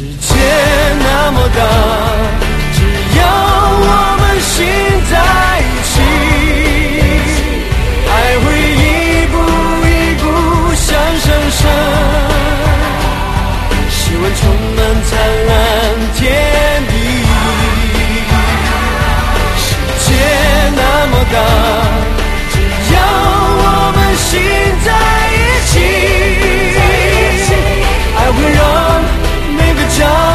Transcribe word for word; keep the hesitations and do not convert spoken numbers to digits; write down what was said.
界那么大，只要我们心在一起，爱会一步一步向上升，希望充满灿烂天地。世界那么大，只要我们心在一起，爱会让每个角